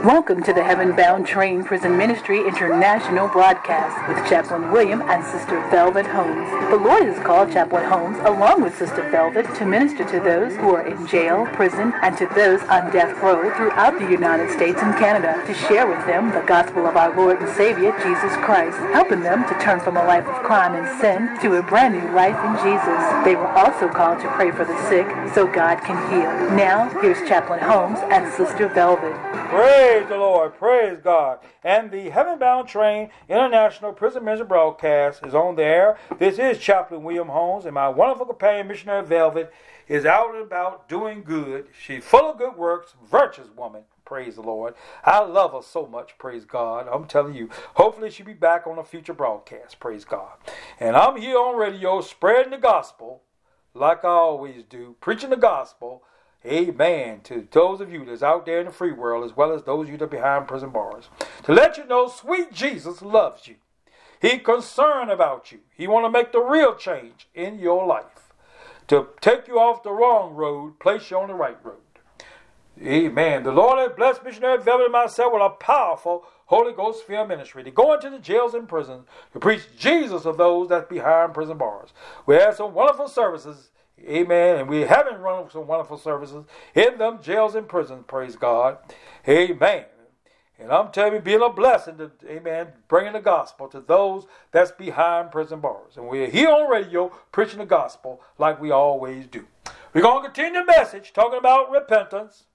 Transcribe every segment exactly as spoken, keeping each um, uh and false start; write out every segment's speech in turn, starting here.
Welcome to the Heaven Bound Train Prison Ministry International broadcast with Chaplain William and Sister Velvet Holmes. The Lord has called Chaplain Holmes along with Sister Velvet to minister to those who are in jail, prison, and to those on death row throughout the United States and Canada to share with them the gospel of our Lord and Savior, Jesus Christ, helping them to turn from a life of crime and sin to a brand new life in Jesus. They were also called to pray for the sick so God can heal. Now, here's Chaplain Holmes and Sister Velvet. Praise the Lord. Praise God. And the Heaven Bound Train International Prison Ministry broadcast is on the air. This is Chaplain William Holmes, and my wonderful companion, Missionary Velvet, is out and about doing good. She's full of good works, virtuous woman. Praise the Lord. I love her so much. Praise God. I'm telling you. Hopefully she'll be back on a future broadcast. Praise God. And I'm here on radio spreading the gospel like I always do, preaching the gospel. Amen. To those of you that's out there in the free world, as well as those of you that are behind prison bars, to let you know sweet Jesus loves you. He's concerned about you. He want to make the real change in your life. To take you off the wrong road, place you on the right road. Amen. The Lord has blessed Missionary Velvet and myself with a powerful Holy Ghost filled ministry to go into the jails and prisons to preach Jesus of those that's behind prison bars. We have some wonderful services. Amen. And we haven't run some wonderful services in them jails and prisons. Praise God. Amen. And I'm telling you, being a blessing to, amen, bringing the gospel to those that's behind prison bars. And we're here on radio preaching the gospel like we always do. We're going to continue the message talking about repentance.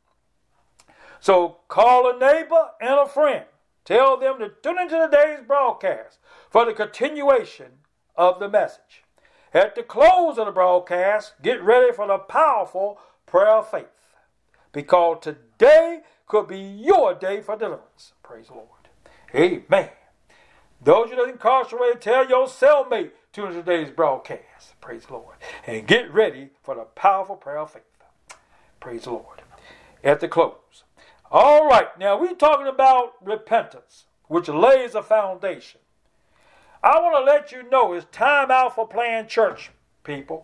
So call a neighbor and a friend. Tell them to tune into today's broadcast for the continuation of the message. At the close of the broadcast, get ready for the powerful prayer of faith. Because today could be your day for deliverance. Praise the Lord. Amen. Those of you that are incarcerated, tell your cellmate to tune into today's broadcast. Praise the Lord. And get ready for the powerful prayer of faith. Praise the Lord. At the close. All right. Now we're talking about repentance, which lays a foundation. I want to let you know it's time out for playing church, people.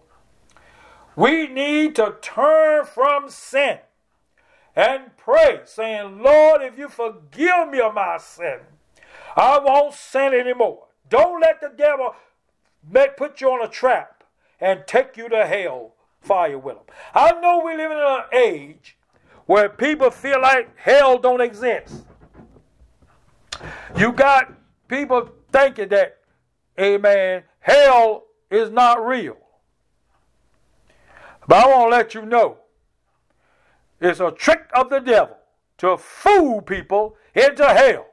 We need to turn from sin and pray, saying, Lord, if you forgive me of my sin, I won't sin anymore. Don't let the devil make, put you on a trap and take you to hell fire with him. I know we live in an age where people feel like hell don't exist. You got people thinking that, amen, hell is not real. But I want to let you know, it's a trick of the devil to fool people into hell.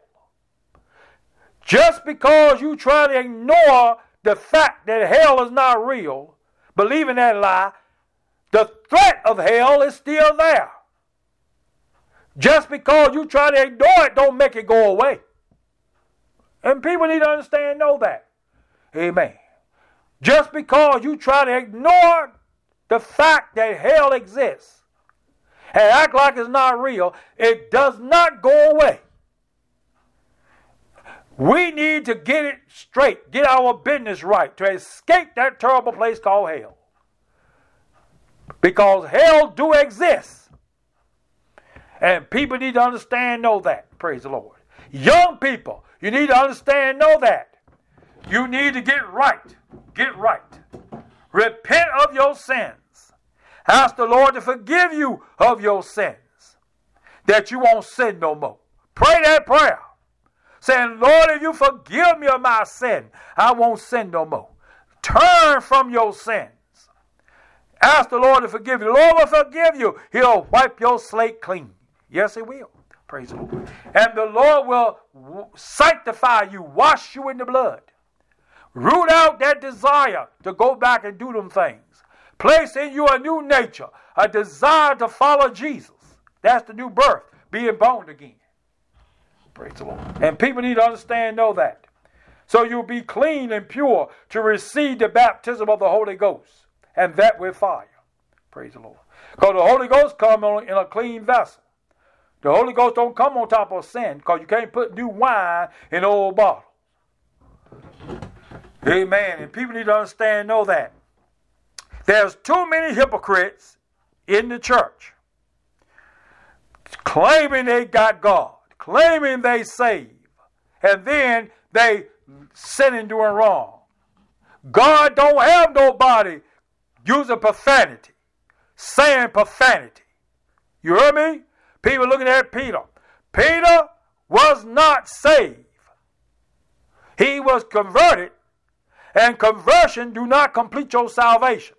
Just because you try to ignore the fact that hell is not real, believing that lie, the threat of hell is still there. Just because you try to ignore it don't make it go away. And people need to understand and know that. Amen. Just because you try to ignore the fact that hell exists and act like it's not real, it does not go away. We need to get it straight, get our business right to escape that terrible place called hell. Because hell do exist. And people need to understand, know that. Praise the Lord. Young people, you need to understand, know that. You need to get right. Get right. Repent of your sins. Ask the Lord to forgive you of your sins, that you won't sin no more. Pray that prayer, saying, Lord, if you forgive me of my sin, I won't sin no more. Turn from your sins. Ask the Lord to forgive you. The Lord will forgive you. He'll wipe your slate clean. Yes, he will. Praise the Lord. And the Lord will sanctify you, wash you in the blood. Root out that desire to go back and do them things. Place in you a new nature, a desire to follow Jesus. That's the new birth, being born again. Praise the Lord. And people need to understand and know that. So you'll be clean and pure to receive the baptism of the Holy Ghost. And that with fire. Praise the Lord. Because the Holy Ghost comes in a clean vessel. The Holy Ghost don't come on top of sin, because you can't put new wine in an old bottle. Amen. And people need to understand and know that. There's too many hypocrites in the church claiming they got God, claiming they save, and then they sinning doing wrong. God don't have nobody using profanity, saying profanity. You heard me? People looking at Peter. Peter was not saved. He was converted, and conversion do not complete your salvation.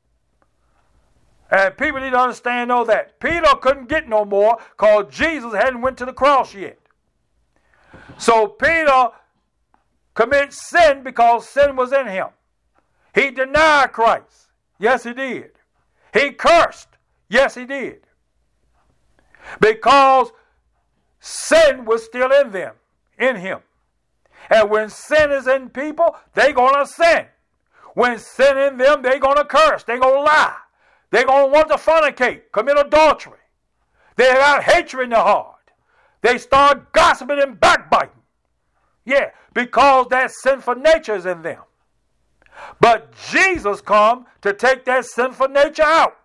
And people need to understand, know that. Peter couldn't get no more because Jesus hadn't went to the cross yet. So Peter committed sin because sin was in him. He denied Christ. Yes, he did. He cursed. Yes, he did. Because sin was still in them, in him. And when sin is in people, they're going to sin. When sin in them, they're going to curse. They're going to lie. They're going to want to fornicate, commit adultery. They got hatred in their heart. They start gossiping and backbiting. Yeah, because that sinful nature is in them. But Jesus come to take that sinful nature out.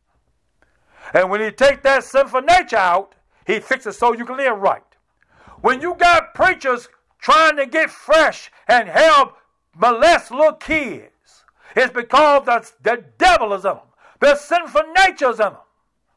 And when he takes that sinful nature out, he fixes so you can live right. When you got preachers trying to get fresh and help molest little kids, it's because the, the devil is in them. The sinful nature is in them.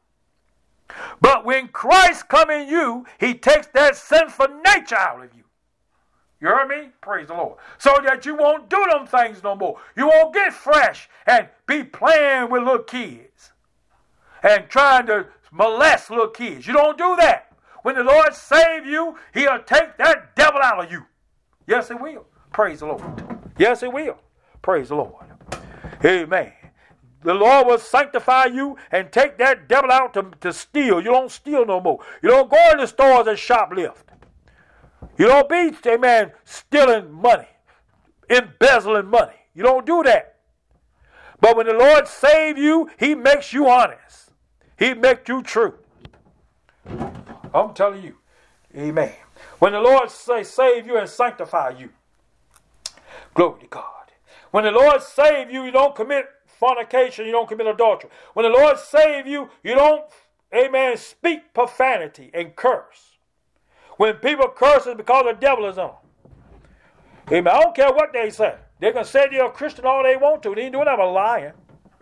But when Christ come in you, he takes that sinful nature out of you. You heard me? Praise the Lord. So that you won't do them things no more. You won't get fresh and be playing with little kids and trying to molest little kids. You don't do that. When the Lord save you, he'll take that devil out of you. Yes, he will. Praise the Lord. Yes, he will. Praise the Lord. Amen. The Lord will sanctify you and take that devil out to, to steal. You don't steal no more. You don't go in the stores and shoplift. You don't be, amen, stealing money, embezzling money. You don't do that. But when the Lord save you, he makes you honest. He makes you true. I'm telling you. Amen. When the Lord say save you and sanctify you. Glory to God. When the Lord save you, you don't commit fornication, you don't commit adultery. When the Lord save you, you don't, amen, speak profanity and curse. When people curse, it's because the devil is on them. Amen. I don't care what they say. They can say they're a Christian all they want to. They ain't doing that but lying.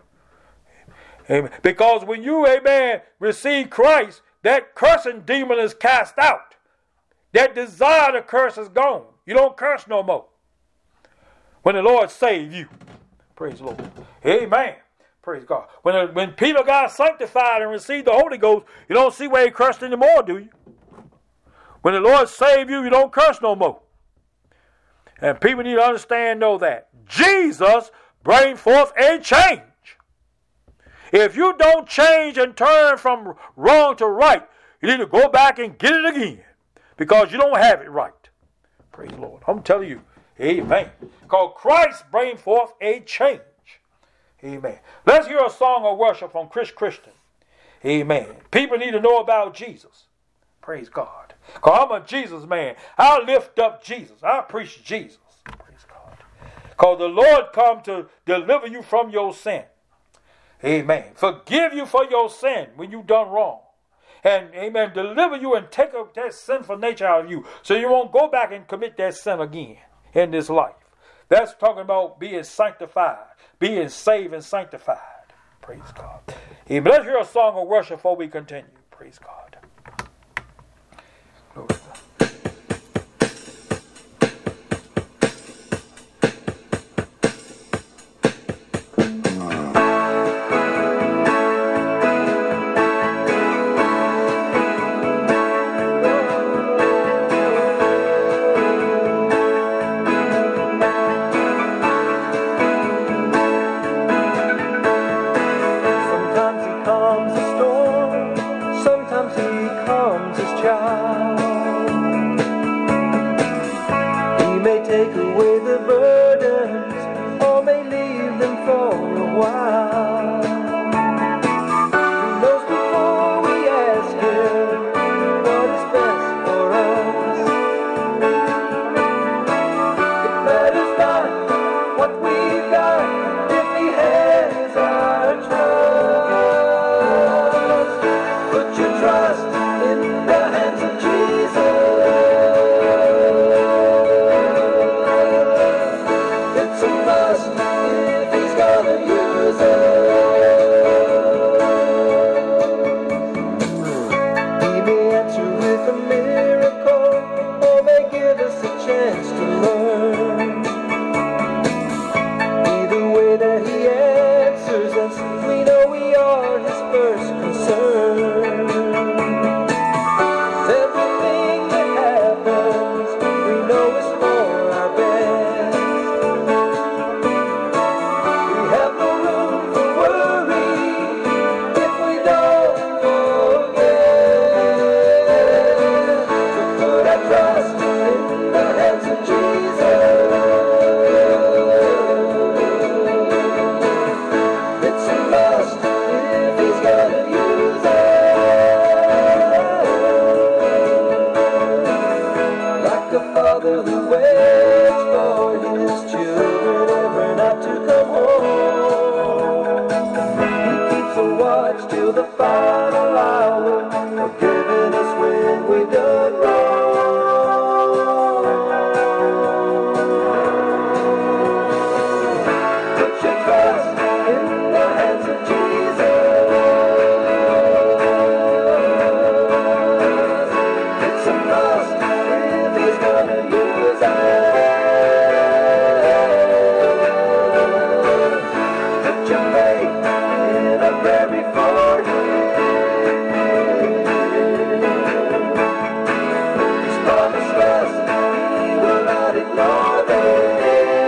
Amen. Because when you, amen, receive Christ, that cursing demon is cast out. That desire to curse is gone. You don't curse no more. When the Lord save you. Praise the Lord. Amen. Praise God. When, when Peter got sanctified and received the Holy Ghost, you don't see where he cursed anymore, do you? When the Lord save you, you don't curse no more. And people need to understand, know that. Jesus bring forth a change. If you don't change and turn from wrong to right, you need to go back and get it again. Because you don't have it right. Praise the Lord. I'm telling you. Amen. Because Christ bring forth a change. Amen. Let's hear a song of worship from Chris Christian. Amen. People need to know about Jesus. Praise God. Because I'm a Jesus man. I lift up Jesus. I preach Jesus. Praise God. Because the Lord come to deliver you from your sin. Amen. Forgive you for your sin when you done wrong. And, amen, deliver you and take up that sinful nature out of you so you won't go back and commit that sin again in this life. That's talking about being sanctified, being saved and sanctified. Praise God. Amen. Let's hear a song of worship before we continue. Praise God. Glory to God. Put your trust in the hands of Jesus. a father who waits for his children every night to come home. He keeps a watch till the final hour, forgiving us when we done wrong. Put your trust in the hands of Jesus. It's a must if he's gonna use us. Put your faith in a prayer before him. He's promised us he will not ignore them.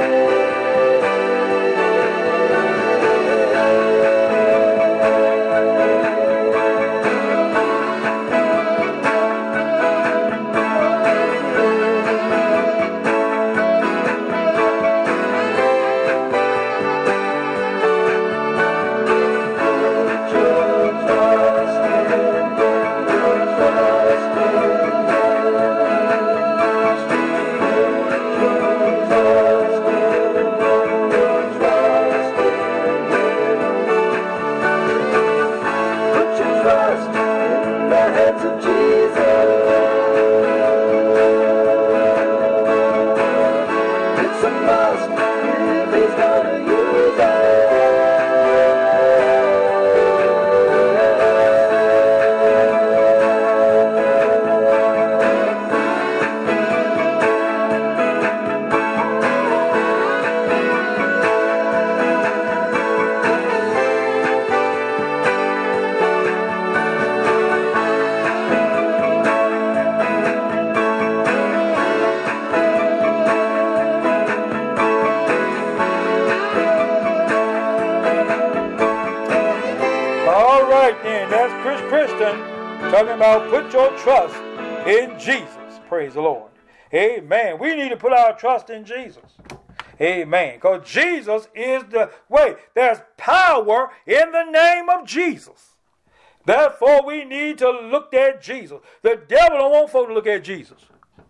Talking about put your trust in Jesus. Praise the Lord. Amen. We need to put our trust in Jesus. Amen. Because Jesus is the way. There's power in the name of Jesus. Therefore, we need to look at Jesus. The devil don't want folk to look at Jesus.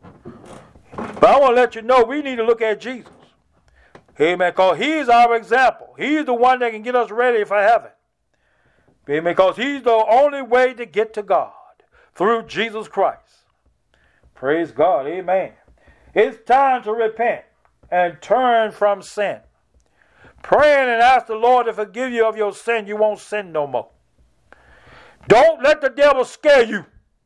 But I want to let you know we need to look at Jesus. Amen. Because he's our example. He's the one that can get us ready for heaven. Amen. Because he's the only way to get to God. Through Jesus Christ. Praise God. Amen. It's time to repent and turn from sin. Praying and ask the Lord to forgive you of your sin, you won't sin no more. Don't let the devil scare you.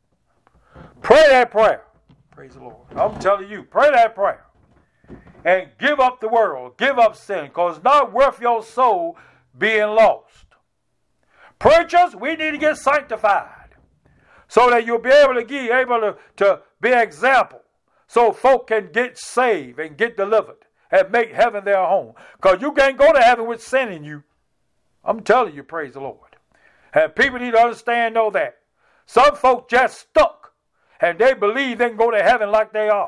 Pray that prayer. Praise the Lord. I'm telling you, pray that prayer. And give up the world. Give up sin. Because it's not worth your soul being lost. Preachers, we need to get sanctified. So that you'll be able to be able to, to be an example. So folk can get saved and get delivered. And make heaven their home. Because you can't go to heaven with sin in you. I'm telling you, praise the Lord. And people need to understand, know that. Some folk just stuck. And they believe they can go to heaven like they are.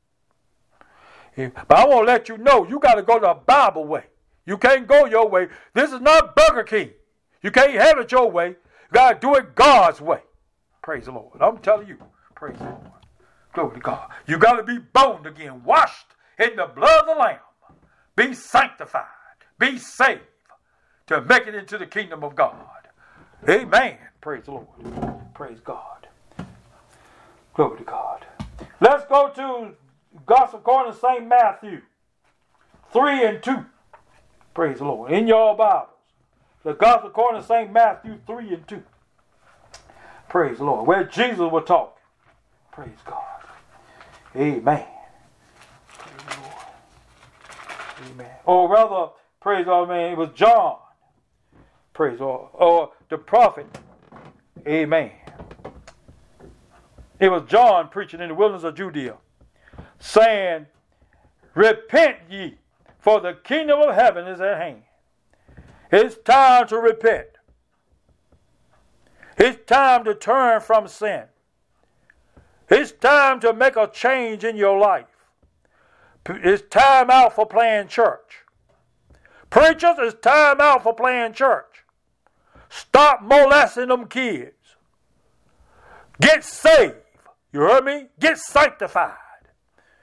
But I want to let you know, you got to go the Bible way. You can't go your way. This is not Burger King. You can't have it your way. You got to do it God's way. Praise the Lord. I'm telling you. Praise the Lord. Glory to God. You got to be born again. Washed in the blood of the Lamb. Be sanctified. Be saved. To make it into the kingdom of God. Amen. Praise the Lord. Praise God. Glory to God. Let's go to Gospel according to Saint Matthew. three and two. Praise the Lord. In your Bibles. The Gospel according to Saint Matthew three and two. Praise the Lord. Where Jesus was talking. Praise God. Amen. Praise the Lord. Amen. Or rather, praise God, man, it was John. Praise God. Or the prophet. Amen. It was John preaching in the wilderness of Judea. Saying, repent ye, for the kingdom of heaven is at hand. It's time to repent. It's time to turn from sin. It's time to make a change in your life. It's time out for playing church. Preachers, it's time out for playing church. Stop molesting them kids. Get saved. You heard me? Get sanctified.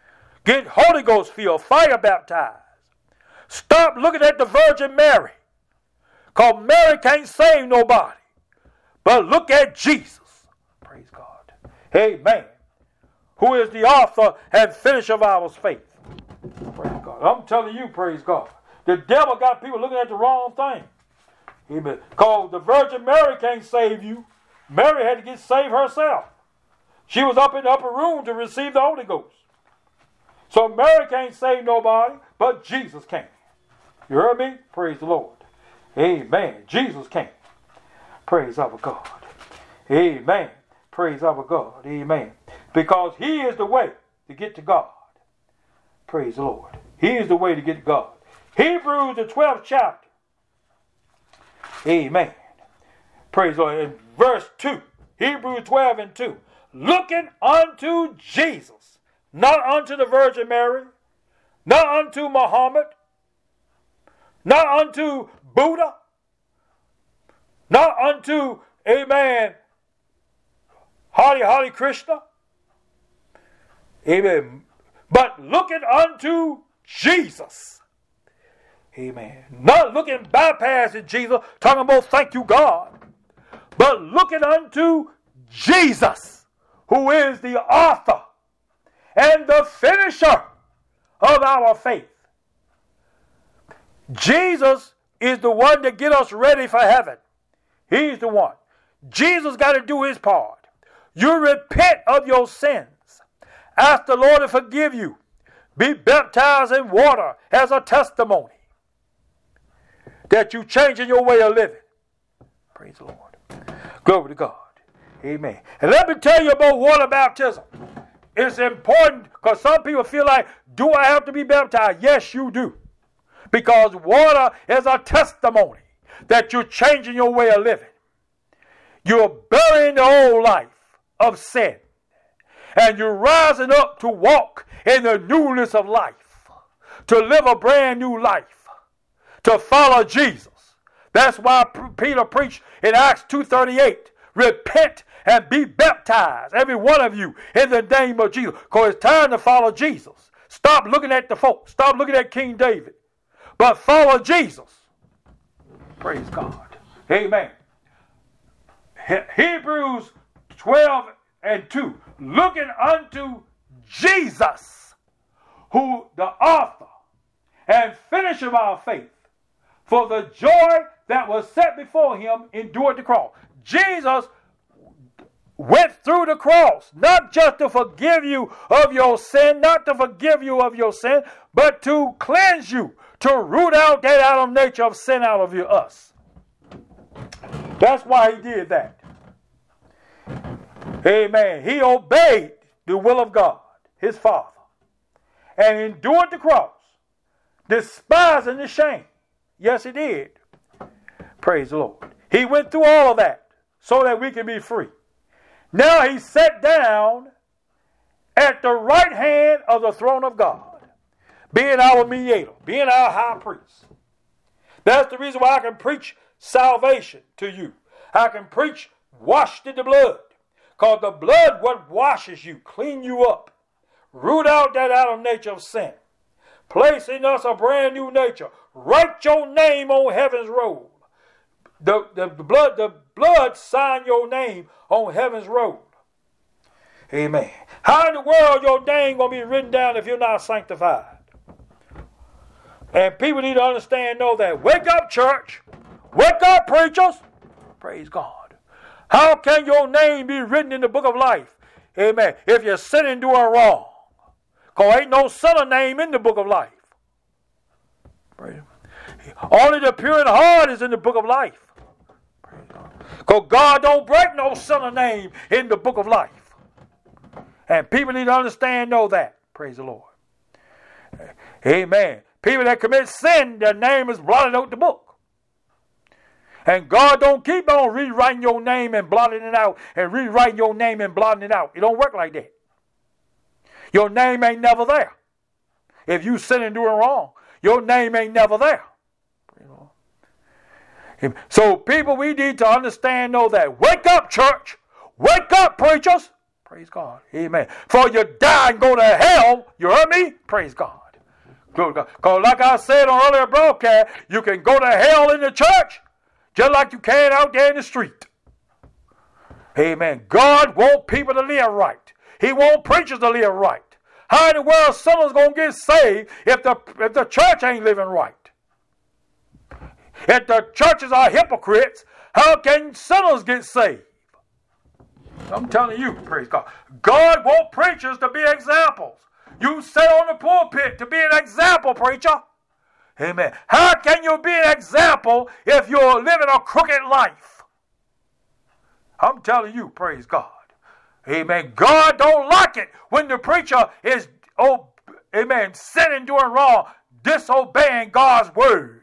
Get Holy Ghost filled, fire baptized. Stop looking at the Virgin Mary. Because Mary can't save nobody. But look at Jesus. Praise God. Amen. Who is the author and finisher of our faith. Praise God. I'm telling you, praise God. The devil got people looking at the wrong thing. Amen. Because the Virgin Mary can't save you. Mary had to get saved herself. She was up in the upper room to receive the Holy Ghost. So Mary can't save nobody, but Jesus can. You heard me? Praise the Lord. Amen. Jesus can. Praise our God. Amen. Praise our God. Amen. Because he is the way to get to God. Praise the Lord. He is the way to get to God. Hebrews, the twelfth chapter. Amen. Praise the Lord. In verse two. Hebrews twelve and two. Looking unto Jesus. Not unto the Virgin Mary. Not unto Muhammad. Not unto Buddha. Not unto, amen, Hare Hare Krishna. Amen. But looking unto Jesus. Amen. Not looking bypassing Jesus, talking about thank you God. But looking unto Jesus, who is the author and the finisher of our faith. Jesus is the one that get us ready for heaven. He's the one. Jesus got to do his part. You repent of your sins. Ask the Lord to forgive you. Be baptized in water as a testimony that you changing your way of living. Praise the Lord. Glory to God. Amen. And let me tell you about water baptism. It's important because some people feel like, do I have to be baptized? Yes, you do. Because water is a testimony that you're changing your way of living. You're burying the old life of sin. And you're rising up to walk in the newness of life. To live a brand new life. To follow Jesus. That's why Peter preached in Acts two thirty-eight. Repent and be baptized, every one of you, in the name of Jesus. Because it's time to follow Jesus. Stop looking at the folks. Stop looking at King David. But follow Jesus. Praise God. Amen. He- Hebrews twelve and two. Looking unto Jesus, who the author and finisher of our faith, for the joy that was set before him endured the cross. Jesus went through the cross, not just to forgive you of your sin, not to forgive you of your sin, but to cleanse you, to root out that Adam nature of sin out of you, us. That's why he did that. Amen. He obeyed the will of God, his Father, and endured the cross, despising the shame. Yes, he did. Praise the Lord. He went through all of that so that we can be free. Now he's sat down at the right hand of the throne of God, being our mediator, being our high priest. That's the reason why I can preach salvation to you. I can preach washed in the blood. Because the blood what washes you, clean you up, root out that Adam nature of sin, place in us a brand new nature, write your name on heaven's roll. The, the, the blood, the blood sign your name on heaven's roll. Amen. How in the world your name gonna be written down if you're not sanctified? And people need to understand, know that. Wake up, church. Wake up, preachers. Praise God. How can your name be written in the book of life? Amen. If you're sinning, doing wrong. Because ain't no sinner name in the book of life. Praise. Only the pure in heart is in the book of life. Because God don't break no sinner name in the book of life. And people need to understand, know that. Praise the Lord. Amen. People that commit sin, their name is blotted out the book. And God don't keep on rewriting your name and blotting it out and rewriting your name and blotting it out. It don't work like that. Your name ain't never there. If you sin and doing wrong, your name ain't never there. So people, we need to understand, know that. Wake up, church. Wake up, preachers. Praise God. Amen. For you die and go to hell. You heard me? Praise God. Glory to God. Because like I said on earlier broadcast, you can go to hell in the church just like you can out there in the street. Amen. God wants people to live right. He wants preachers to live right. How in the world sinners going to get saved if the, if the church ain't living right? If the churches are hypocrites, how can sinners get saved? I'm telling you, praise God. God wants preachers to be examples. You sit on the pulpit to be an example, preacher. Amen. How can you be an example if you're living a crooked life? I'm telling you, praise God. Amen. God don't like it when the preacher is, oh, amen, sinning, doing wrong, disobeying God's word.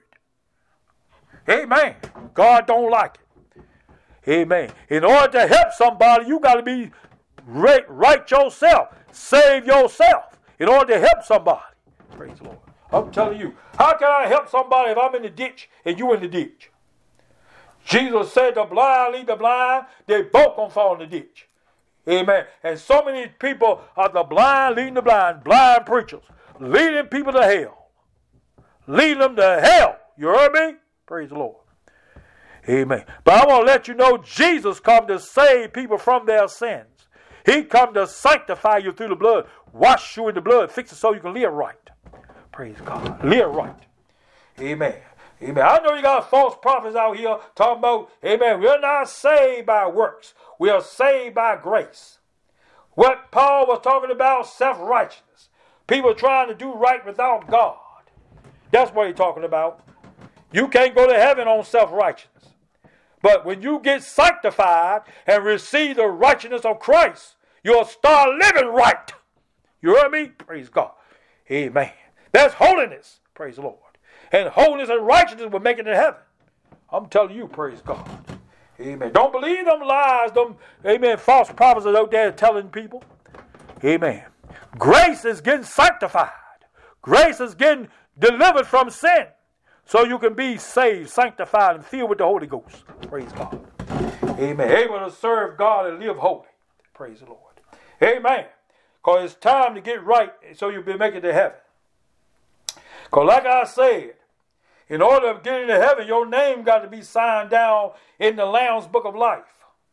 Amen. God don't like it. Amen. In order to help somebody, you got to be right, right yourself. Save yourself in order to help somebody. Praise the Lord. I'm telling you, how can I help somebody if I'm in the ditch and you in the ditch? Jesus said the blind lead the blind, they both gonna fall in the ditch. Amen. And so many people are the blind leading the blind, blind preachers, leading people to hell. Leading them to hell. You heard me? Praise the Lord. Amen. But I want to let you know Jesus come to save people from their sins. He come to sanctify you through the blood, wash you in the blood, fix it so you can live right. Praise God. Live right. Amen. Amen. I know you got false prophets out here talking about, amen, we're not saved by works. We are saved by grace. What Paul was talking about, self-righteousness. People trying to do right without God. That's what he's talking about. You can't go to heaven on self-righteousness. But when you get sanctified and receive the righteousness of Christ, you'll start living right. You heard me? Praise God. Amen. That's holiness. Praise the Lord. And holiness and righteousness will make it to heaven. I'm telling you, praise God. Amen. Don't believe them lies, them, amen, false prophets out there telling people. Amen. Grace is getting sanctified. Grace is getting delivered from sin. So you can be saved, sanctified, and filled with the Holy Ghost. Praise God. Amen. Able to serve God and live holy. Praise the Lord. Amen. Because it's time to get right so you'll be making it to heaven. Because like I said, in order to get into heaven, your name got to be signed down in the Lamb's Book of Life.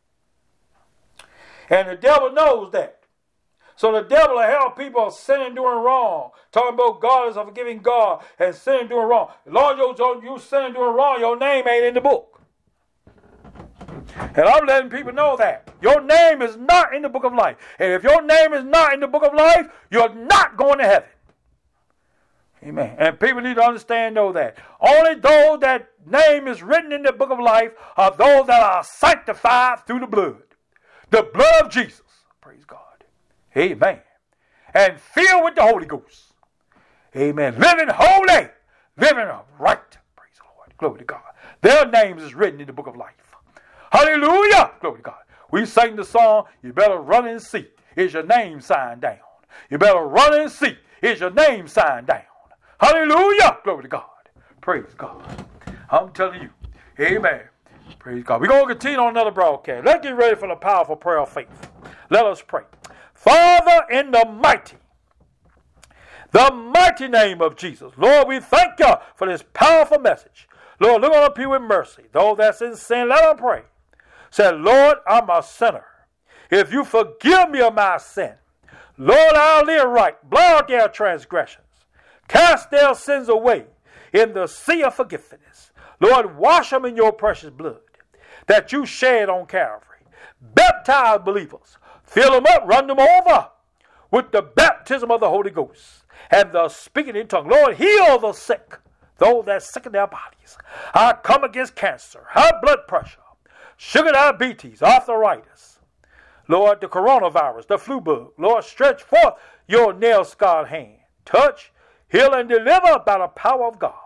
And the devil knows that. So the devil will have people sinning, doing wrong, talking about God is a forgiving God, and sinning, doing wrong. As long as you, you sinning, doing wrong, your name ain't in the book. And I'm letting people know that. Your name is not in the book of life. And if your name is not in the book of life, you're not going to heaven. Amen. And people need to understand, know that. Only those that name is written in the book of life are those that are sanctified through the blood. The blood of Jesus. Praise God. Amen. And filled with the Holy Ghost. Amen. Living holy. Living right. Praise the Lord. Glory to God. Their names is written in the book of life. Hallelujah. Glory to God. We sang the song, you better run and see. Is your name signed down? You better run and see. Is your name signed down? Hallelujah. Glory to God. Praise God. I'm telling you. Amen. Praise God. We're going to continue on another broadcast. Let's get ready for the powerful prayer of faith. Let us pray. Father, in the mighty, the mighty name of Jesus, Lord, we thank you for this powerful message. Lord, look on the people with mercy. Those that's in sin, let them pray. Say, Lord, I'm a sinner. If you forgive me of my sin, Lord, I'll live right. Blot out their transgressions. Cast their sins away in the sea of forgiveness. Lord, wash them in your precious blood that you shed on Calvary. Baptize believers. Fill them up, run them over with the baptism of the Holy Ghost and the speaking in tongues. Lord, heal the sick, those that are sick in their bodies. I come against cancer, high blood pressure, sugar diabetes, arthritis. Lord, the coronavirus, the flu bug. Lord, stretch forth your nail-scarred hand. Touch, heal, and deliver by the power of God.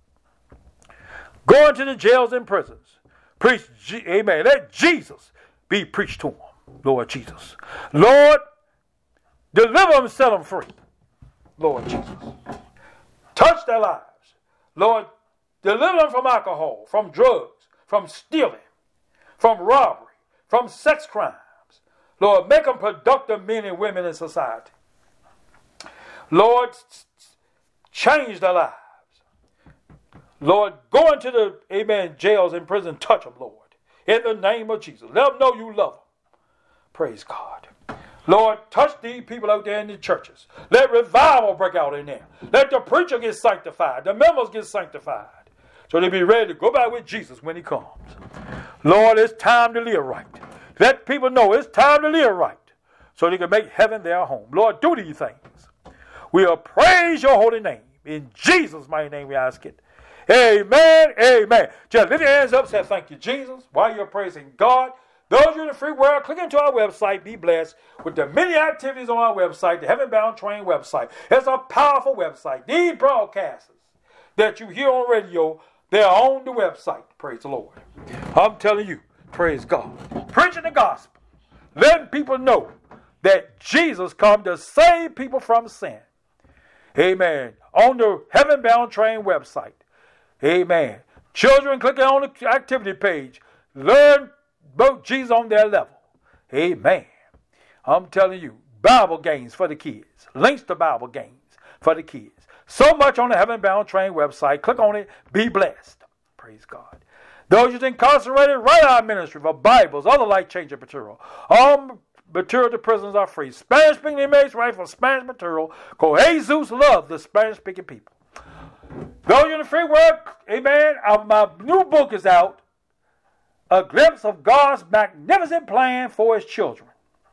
Go into the jails and prisons. Preach, amen. Let Jesus be preached to them. Lord Jesus. Lord, deliver them, set them free. Lord Jesus. Touch their lives. Lord, deliver them from alcohol, from drugs, from stealing, from robbery, from sex crimes. Lord, make them productive men and women in society. Lord, change their lives. Lord, go into the, amen, jails and prison, touch them, Lord. In the name of Jesus. Let them know you love them. Praise God. Lord, touch these people out there in the churches. Let revival break out in there. Let the preacher get sanctified. The members get sanctified. So they be ready to go back with Jesus when he comes. Lord, it's time to live right. Let people know it's time to live right. So they can make heaven their home. Lord, do these things. We'll praise your holy name. In Jesus' mighty name we ask it. Amen, amen. Just lift your hands up and say thank you, Jesus, while you're praising God. Those of you in the free world, click into our website. Be blessed with the many activities on our website, the Heaven Bound Train website. It's a powerful website. These broadcasters that you hear on radio, they're on the website. Praise the Lord. I'm telling you, praise God. Preaching the gospel. Letting people know that Jesus come to save people from sin. Amen. On the Heaven Bound Train website. Amen. Children, click on the activity page. Learn about Jesus on their level. Amen. I'm telling you, Bible games for the kids. Links to Bible games for the kids. So much on the Heaven Bound Train website. Click on it. Be blessed. Praise God. Those who's incarcerated, write our ministry for Bibles, other life-changing material. All material to prisoners are free. Spanish-speaking inmates write for Spanish material. Because Jesus loves the Spanish-speaking people. Those in the free work, amen, uh, my new book is out. A Glimpse of God's Magnificent Plan for His Children.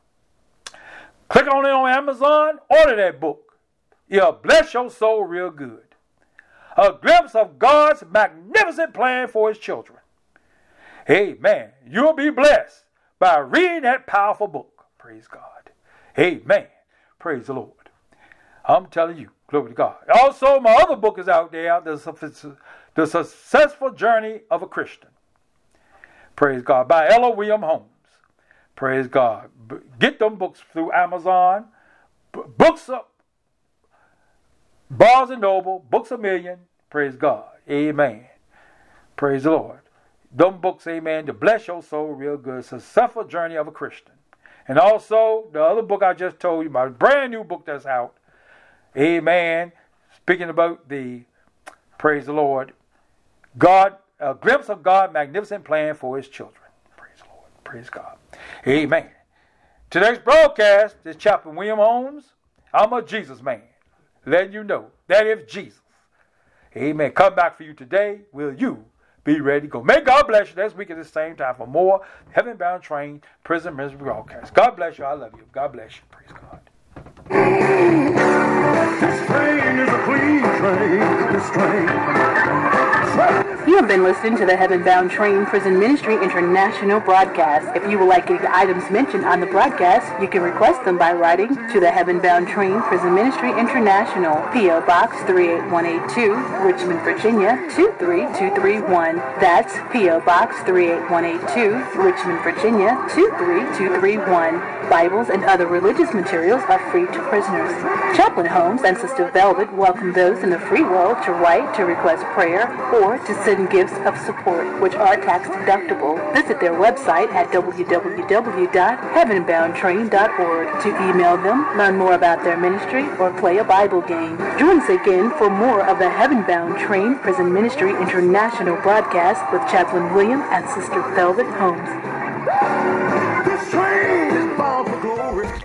Click on it on Amazon. Order that book. It'll bless your soul real good. A Glimpse of God's Magnificent Plan for His Children. Amen. You'll be blessed by reading that powerful book. Praise God. Amen. Praise the Lord. I'm telling you, glory to God. Also, my other book is out there, The, the Successful Journey of a Christian. Praise God. By Ella William Holmes. Praise God. Get them books through Amazon. B- books up. Barnes and Noble. Books A Million. Praise God. Amen. Praise the Lord. Them books, amen, to bless your soul real good. Successful Journey of a Christian. And also, the other book I just told you, my brand new book that's out. Amen. Speaking about the, praise the Lord, God, a glimpse of God's magnificent plan for His children. Praise the Lord. Praise God. Amen. Today's broadcast is Chaplain William Holmes. I'm a Jesus man. Letting you know that if Jesus, amen, come back for you today, will you be ready to go? May God bless you next week at the same time for more Heaven Bound Train Prison Ministry broadcast. God bless you. I love you. God bless you. Praise God. This train is a clean train. This train. You have been listening to the Heaven Bound Train Prison Ministry International broadcast. If you would like any items mentioned on the broadcast, you can request them by writing to the Heaven Bound Train Prison Ministry International, P O Box three eight one eight two, Richmond, Virginia two three two three one. That's P O Box three eight one eight two, Richmond, Virginia two three two three one. Bibles and other religious materials are free to prisoners. Chaplain Holmes and Sister Velvet welcome those in the free world to write to request prayer or to send gifts of support, which are tax deductible. Visit their website at w w w dot heaven bound train dot org to email them, learn more about their ministry, or play a Bible game. Join us again for more of the Heaven Bound Train Prison Ministry International broadcast with Chaplain William and Sister Velvet Holmes.